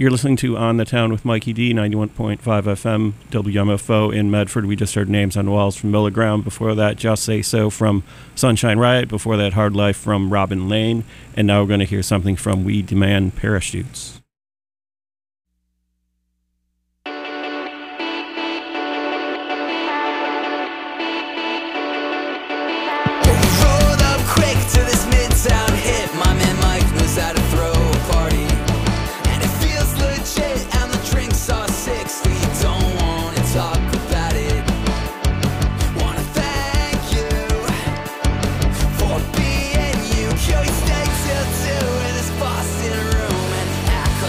You're listening to On the Town with Mikey D, 91.5 FM, WMFO in Medford. We just heard Names on Walls from Miller Ground. Before that, Just Say So from Sunshine Riot. Before that, Hard Life from Robin Lane. And now we're going to hear something from We Demand Parachutes. Stay till 2 in this Boston room and act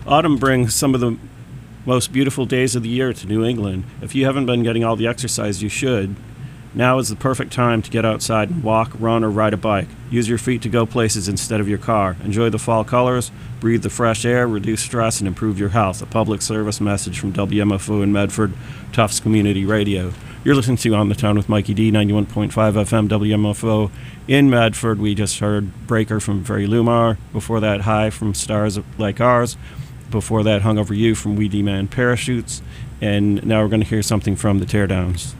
Autumn brings some of the most beautiful days of the year to New England. If you haven't been getting all the exercise you should, now is the perfect time to get outside and walk, run, or ride a bike. Use your feet to go places instead of your car. Enjoy the fall colors, breathe the fresh air, reduce stress, and improve your health. A public service message from WMFO in Medford, Tufts Community Radio. You're listening to On the Town with Mikey D, 91.5 FM, WMFO in Medford. We just heard Breaker from Very Lumar. Before that, High from Stars Like Ours. Before that, Hung Over You from We Demand Parachutes. And now we're going to hear something from the Teardowns.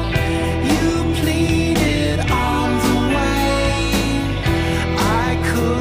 Could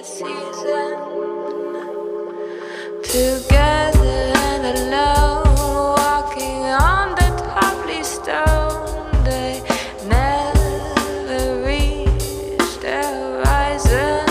season. Together and alone, walking on the topply stone, they never reach the horizon.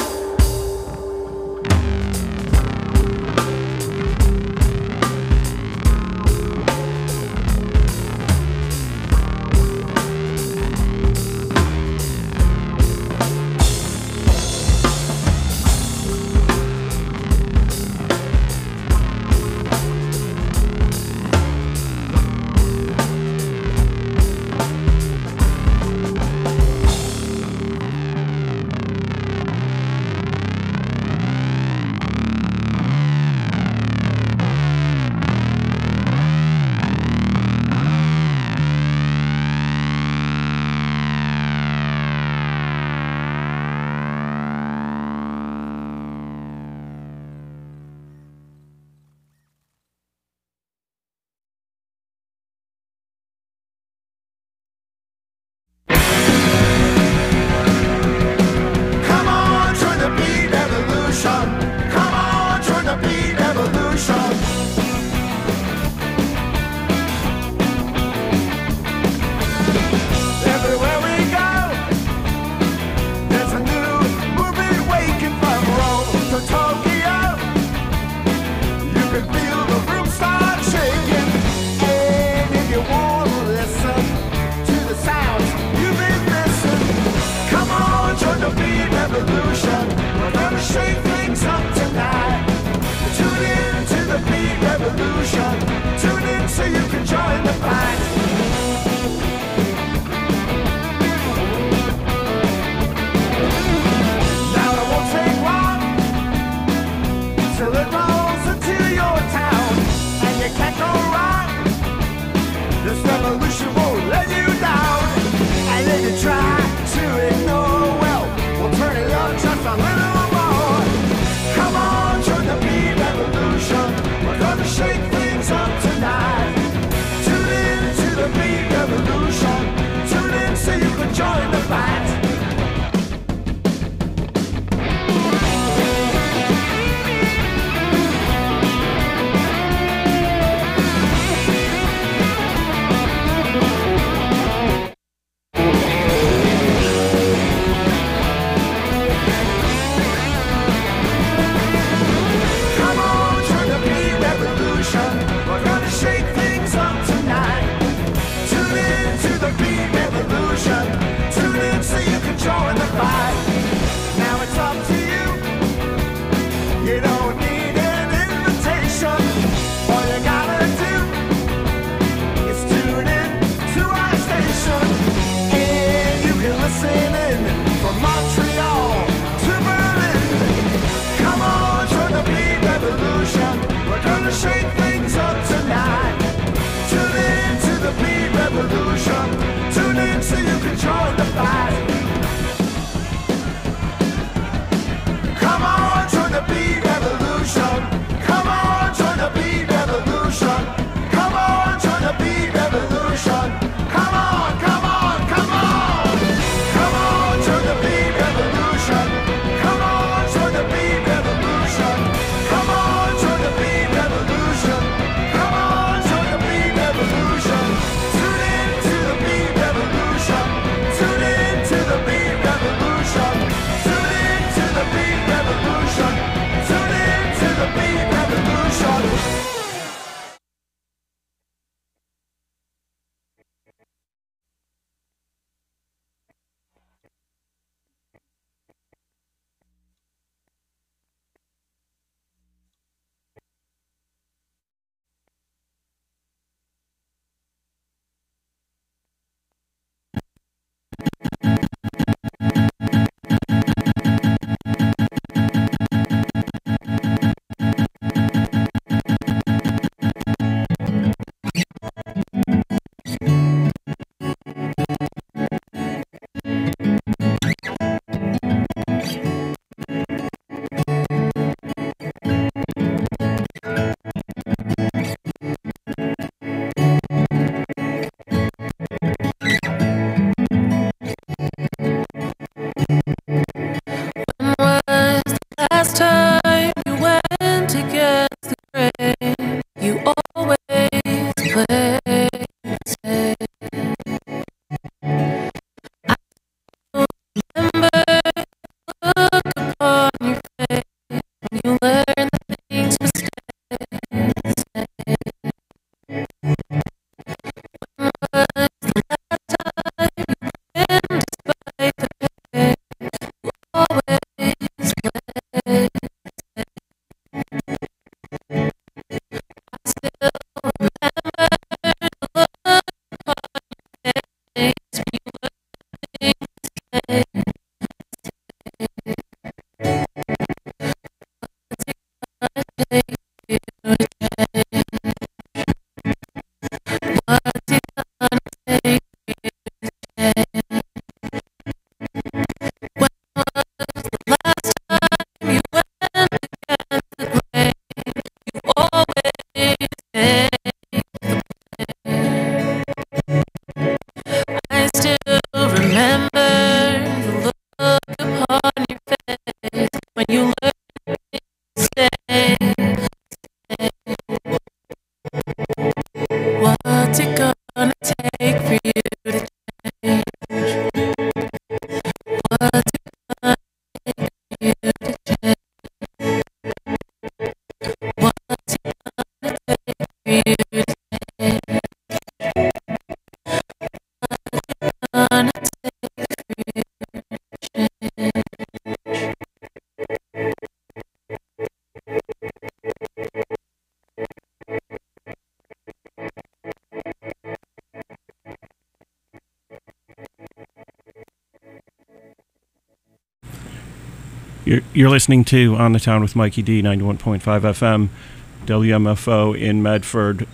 You're listening to On the Town with Mikey D, 91.5 FM, WMFO in Medford.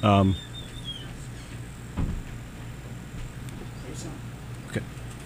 Okay.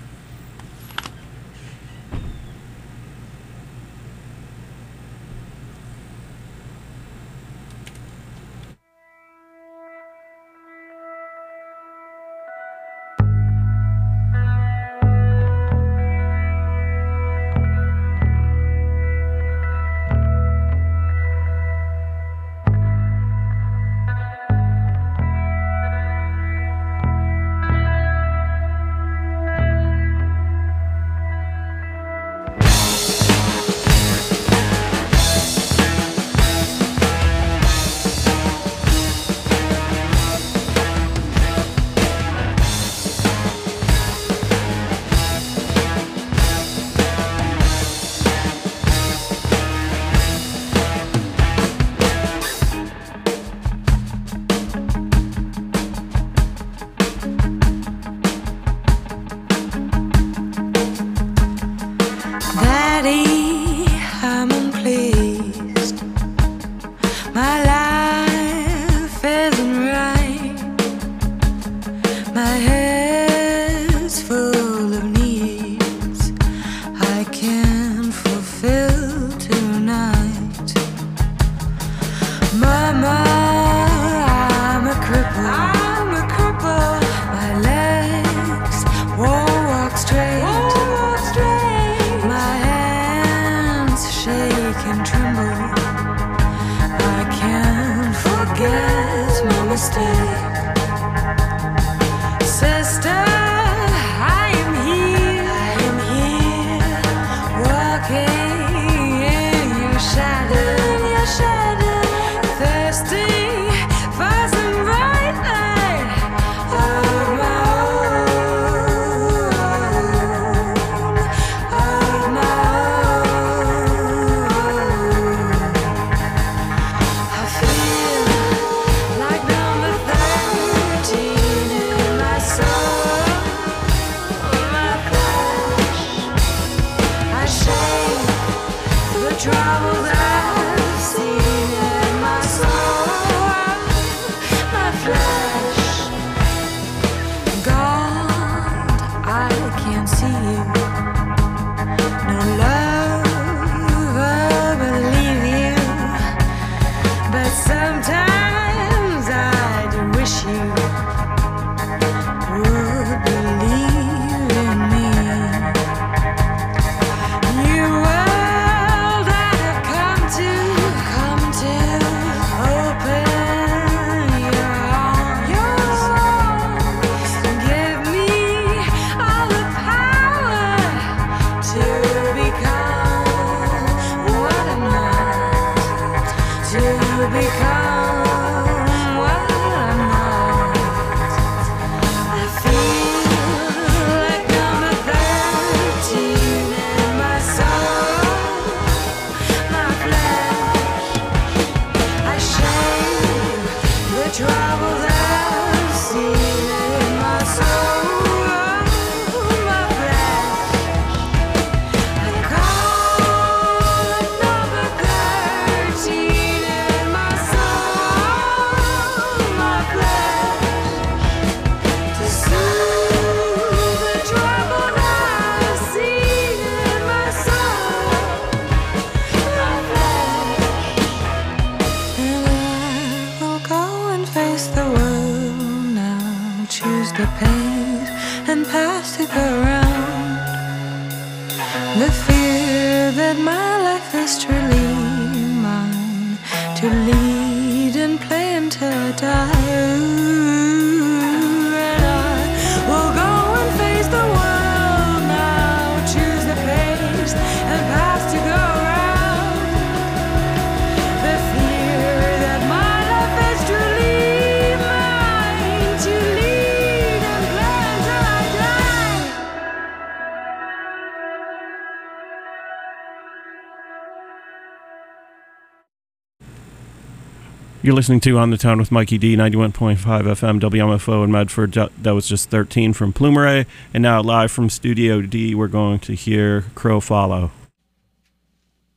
You're listening to On the Town with Mikey D, 91.5 FM, WMFO in Medford. That was just 13 from Plumeray. And now live from Studio D, we're going to hear Crow Follow.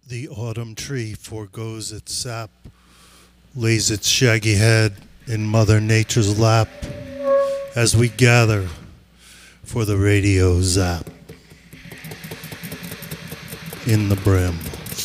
The autumn tree foregoes its sap, lays its shaggy head in Mother Nature's lap as we gather for the radio zap in the brim.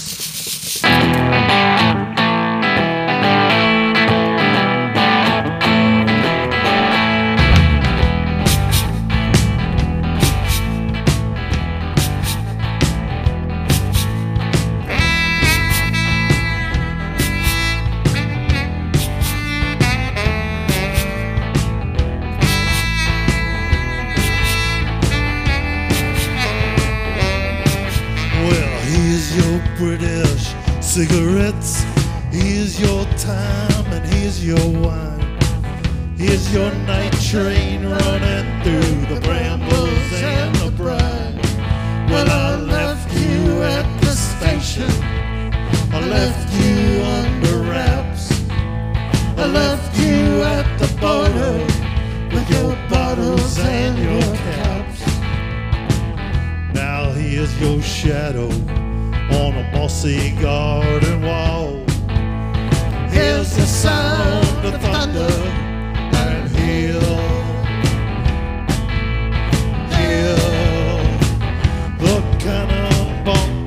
British cigarettes, here's your time and here's your wine. Here's your night train running through the brambles and the brine. Well, I left you at the station, I left you under wraps, I left you at the border with your bottles and your caps. Now here's your shadow on a mossy garden wall. Here's the sound of thunder and hear the cannonball.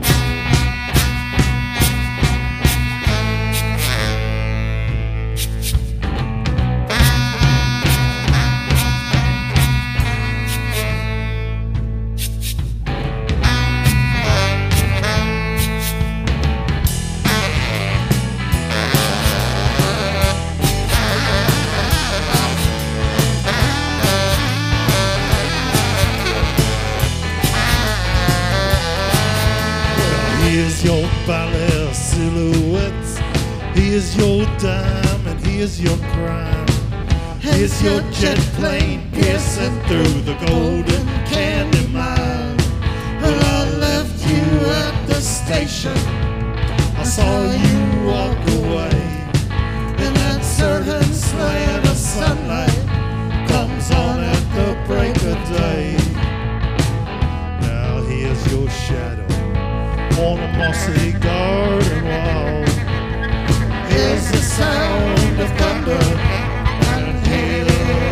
Here's your ballet silhouettes, here's your dime and here's your crime. Here's your jet plane piercing through the golden candy mine. Well, I left you at the station, I saw you walk away in that certain slant of sunlight comes on at the break of day. Now here's your shadow on a mossy garden wall. Here's the sound of thunder and hear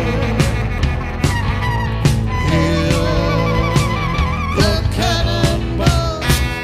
the cannonball.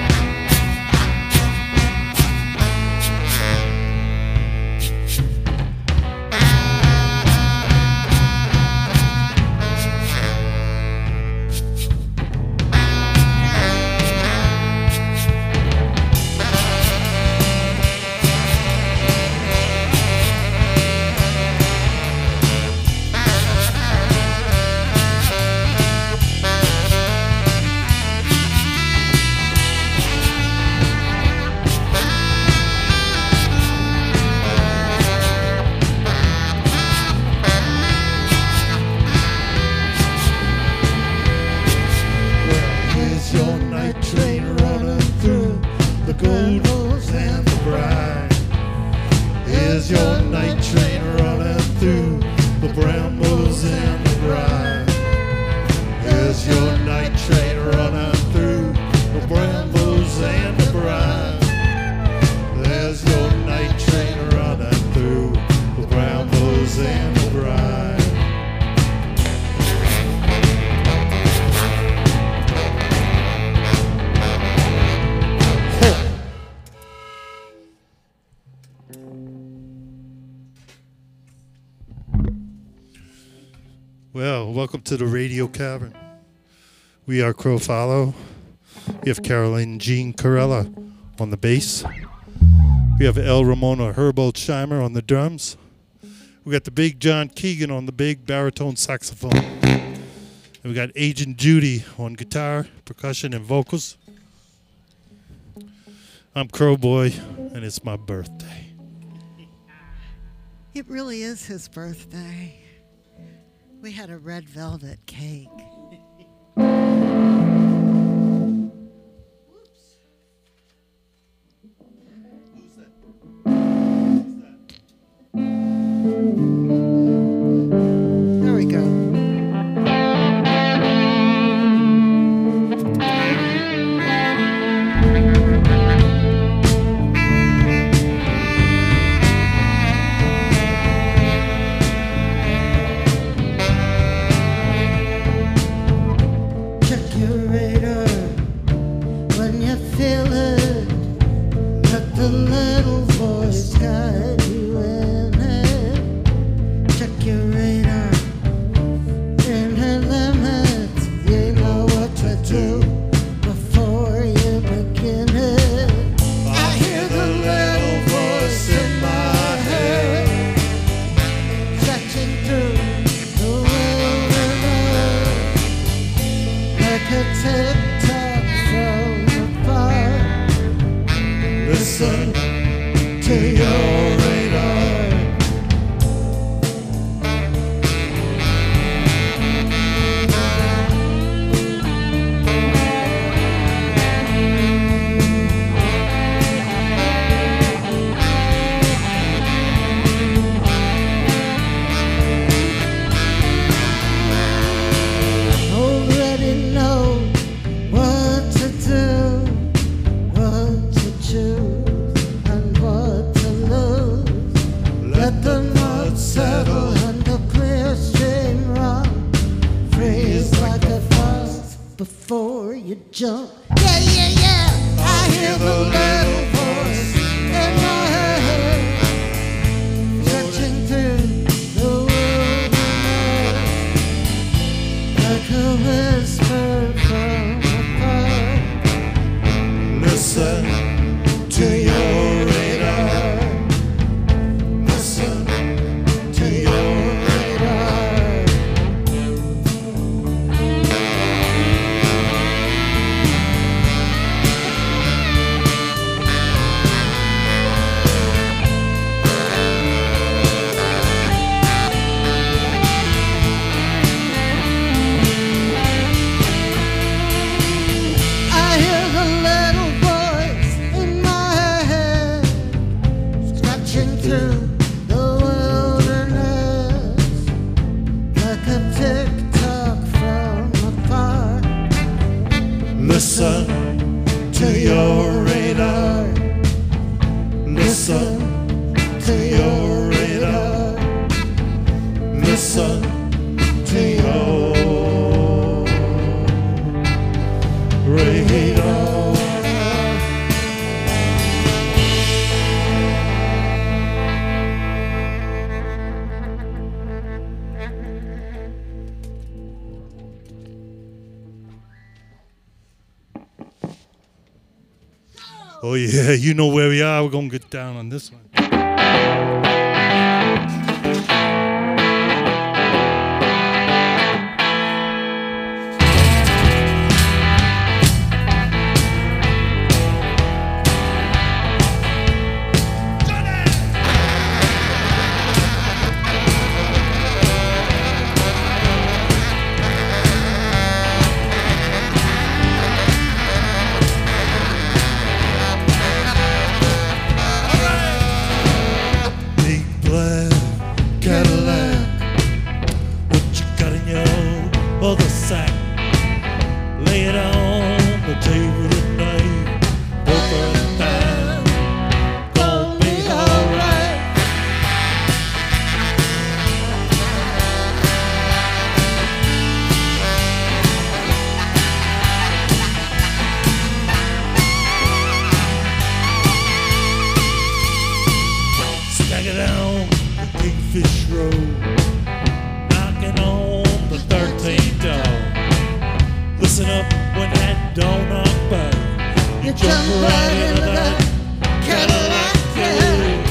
Well, welcome to the Radio Cavern. We are Crow Follow. We have Caroline Jean Corella on the bass. We have El Ramona Herbold-Scheimer on the drums. We got the big John Keegan on the big baritone saxophone. And we got Agent Judy on guitar, percussion, and vocals. I'm Crow Boy, and it's my birthday. It really is his birthday. We had a red velvet cake. There we go. little voice guide you in it. Check your radar and her limits. You know what to do before you begin it. I hear the little voice in my head, stretching through the wilderness like a tick-tock from afar. Listen to your radar. Already know what to do, what to choose, and what to lose. Let the mud settle and the clear stream run. Freeze like a frost before you jump. Yeah, yeah, yeah. I hear the little voice in my head, stretching through the wilderness like a whisper from afar. Listen to your radar. Listen to your radar. I hear the little voice in my head, scratching through the wilderness like a tick-tock from afar. Listen to your radar. Listen to your radar. Listen to your radar. Oh yeah, you know where we are. We're gonna get down on this one. Big black Cadillac, what you got in your other sack? Lay it on the table tonight. Poker and time, gonna be alright. Stack it on the Kingfish Road, knocking on the 13th door. Listen up when that door knock by. You jump right into that Cadillac. Yeah.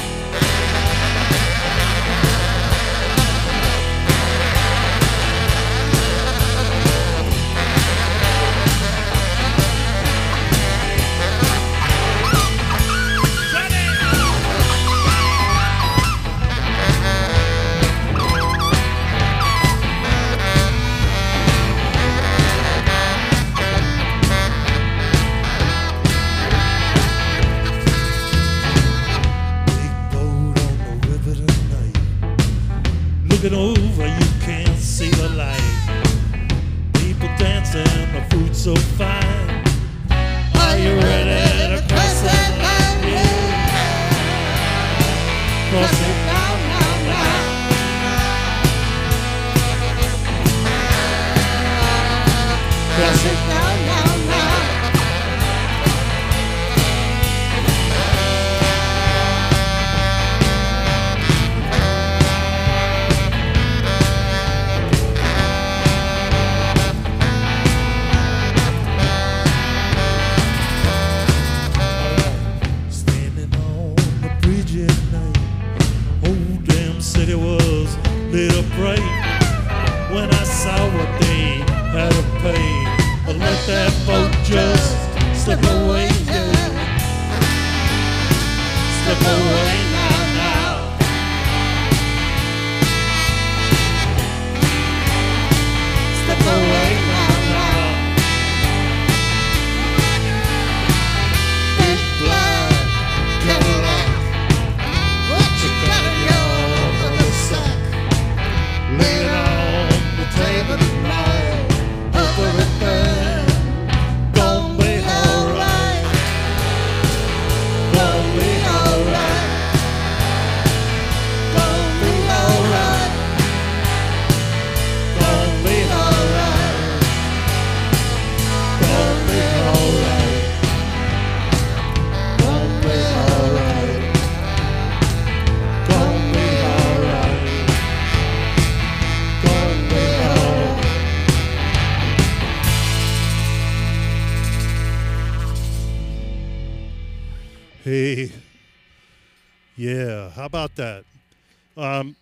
Hey, yeah, how about that? And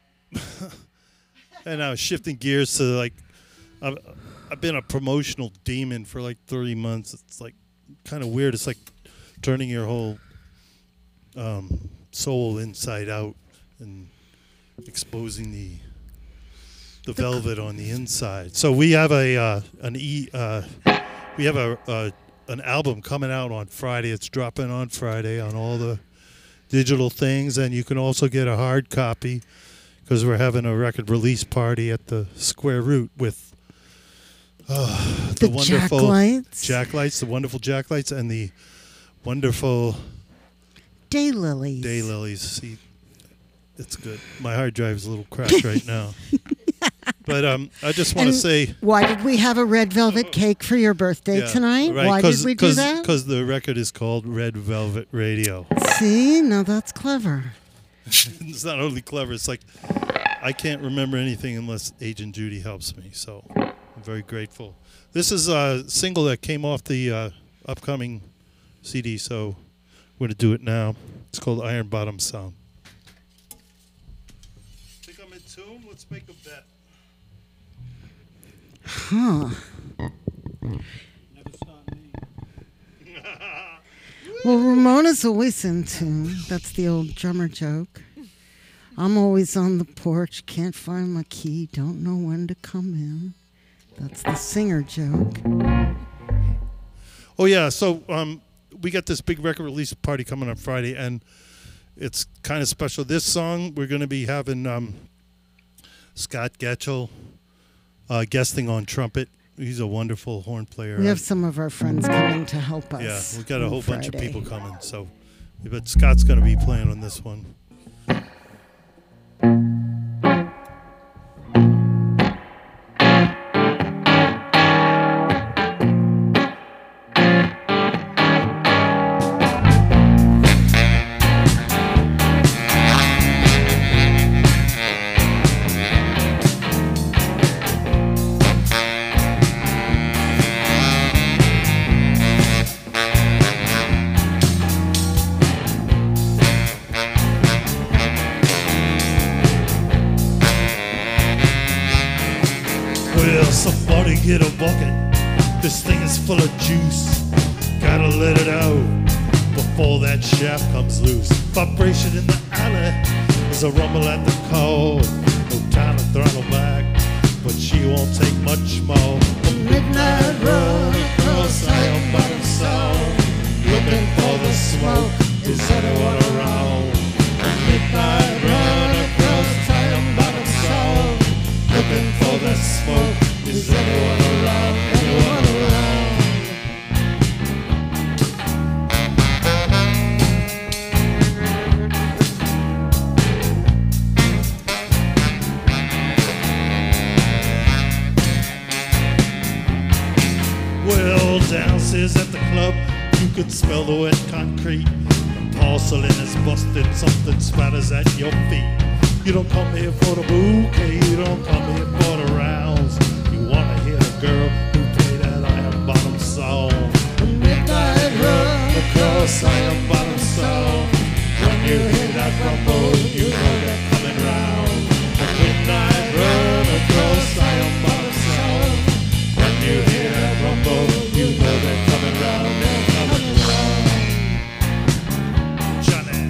I was shifting gears to like, I've been a promotional demon for like 30 months. It's like kind of weird. It's like turning your whole soul inside out and exposing the velvet on the inside. So we have an album coming out on Friday. It's dropping on Friday on all the digital things, and you can also get a hard copy because we're having a record release party at the Square Root with the wonderful Jacklights, the wonderful Jacklights, and the wonderful Daylilies. See, it's good. My hard drive is a little cracked right now. But I just want to say, why did we have a red velvet cake for your birthday tonight? Right, why did we do that? Because the record is called Red Velvet Radio. See, now that's clever. It's not only clever, it's like I can't remember anything unless Agent Judy helps me. So I'm very grateful. This is a single that came off the upcoming CD, so we're going to do it now. It's called Iron Bottom Sound. Think I'm in tune? Let's make a bet. Huh. Well, Ramona's always in tune. That's the old drummer joke. I'm always on the porch, can't find my key, don't know when to come in. That's the singer joke. Oh, yeah, so we got this big record release party coming on Friday, and it's kind of special. This song, we're going to be having Scott Getchell guesting on trumpet. He's a wonderful horn player. We have some of our friends coming to help us. Yeah, we've got a whole bunch of people coming. So, but Scott's going to be playing on this one. Somebody get a bucket. This thing is full of juice. Gotta let it out before that shaft comes loose. Vibration in the alley. There's a rumble at the core. No time to throttle back, but she won't take much more. A midnight run across Iron Bottom Sound, looking for the smoke. Is anyone around? A midnight run across Iron Bottom Sound, looking for the smoke. Is anyone around? Anyone around? Well, downstairs at the club, you could smell the wet concrete. The porcelain is busted, something spatters at your feet. You don't come here for the bouquet, you don't come here for the rounds. Wanna hear the girl who played that Iron Bottom song. A midnight run across Iron Bottom Sound. When you hear that rumble, you know they're coming round. A midnight run across Iron Bottom Sound. When you hear that rumble, you know they're coming round. They're coming round. Johnny.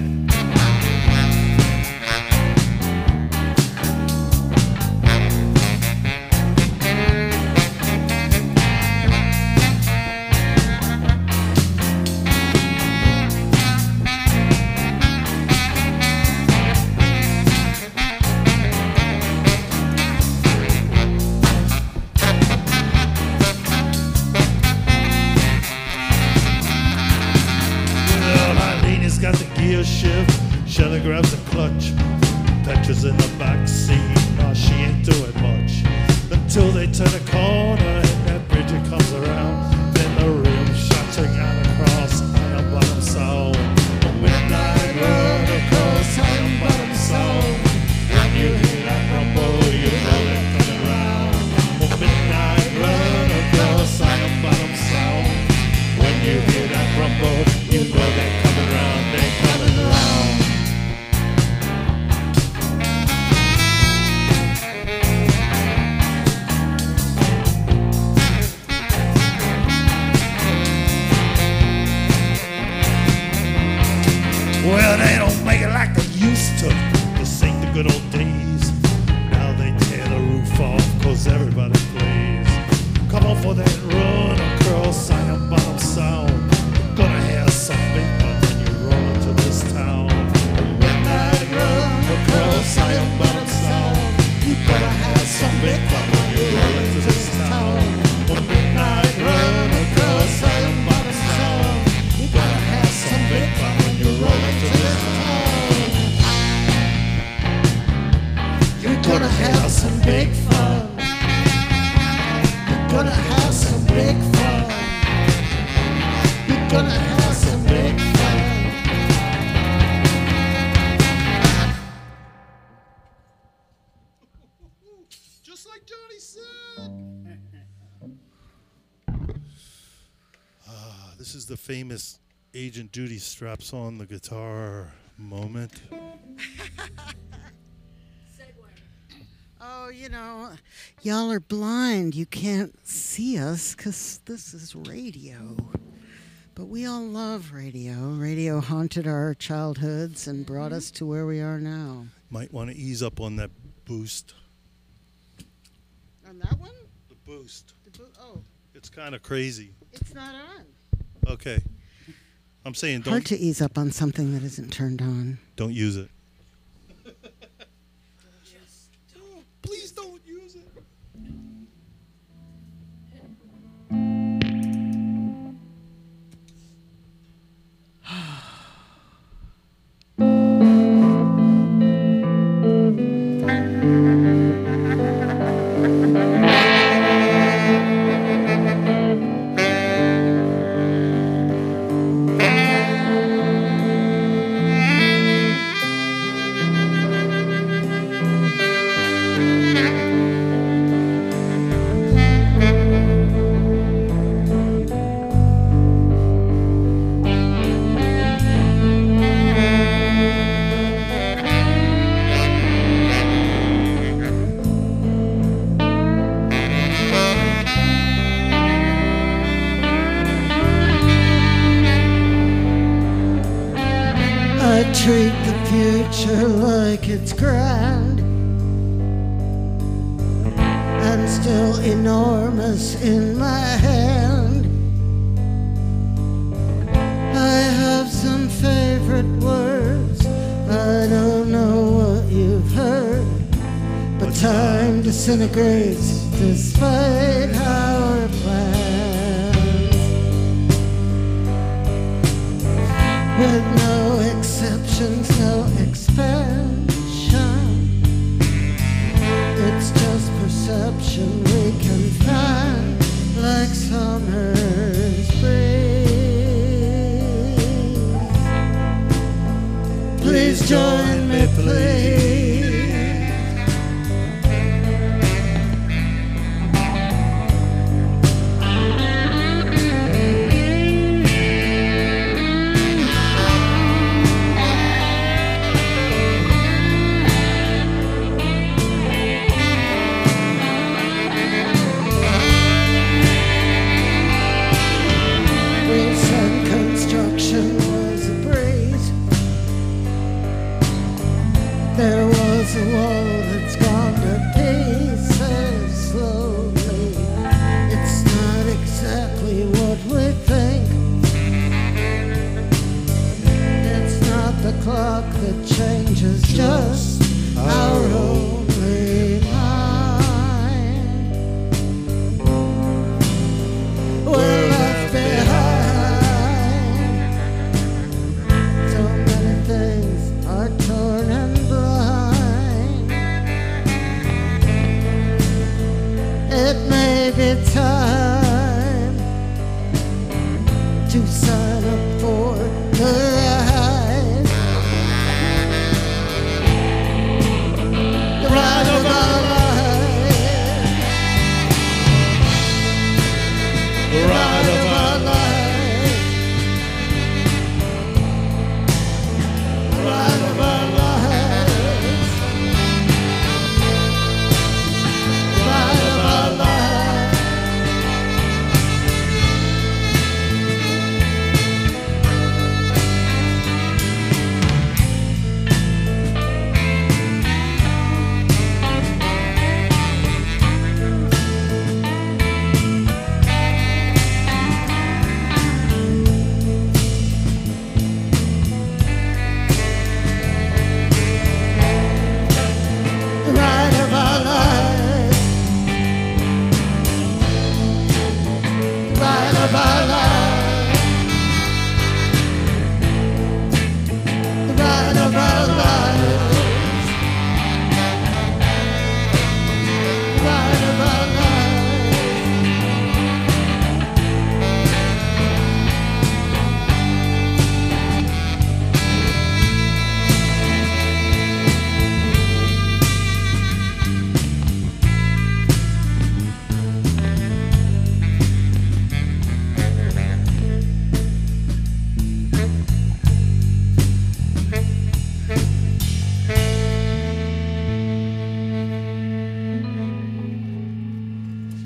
Got the gear shift, Shelly grabs the clutch, Petra's in the back seat, no, she ain't doing much, until they turn a corner and that Bridget comes around, then the rim shots her out across Iron Bottom Sound. A midnight run across Iron Bottom Sound. When you hear that rumble, you know they're coming round. A midnight run across Iron Bottom Sound. When you hear that rumble, you know they're coming round. Well, they don't make it like they used to. This ain't the good old days. Now they tear the roof off, cause everybody plays. Come on for that run across Iron Bottom Sound. Gonna have some big fun when you roll into this town. Midnight run across Iron Bottom Sound. You better have some big fun when you roll into this town. Midnight run across Iron Bottom Sound. You better have some big fun when you roll into this town. You're gonna have some big fun. You're gonna have some big fun. You're gonna have some big fun. Just like Johnny said. This is the famous Agent Duty straps on the guitar moment. Oh, you know, y'all are blind. You can't see us because this is radio. But we all love radio. Radio haunted our childhoods and brought us to where we are now. Might want to ease up on that boost. On that one? The boost. Oh, It's kind of crazy. it's not on. Okay. I'm saying Hard to ease up on something that isn't turned on. don't use it. Please don't use it. I treat the future like it's grand and still enormous in my hand. I have some favorite words, I don't know what you've heard, but time disintegrates despite our plans. With no exceptions, no expansion. It's just perception we can find, like summer's breeze. Please join me, please. Recent construction was a breeze. There was a wall that's gone to pieces slowly. It's not exactly what we think. It's not the clock that changes, just our own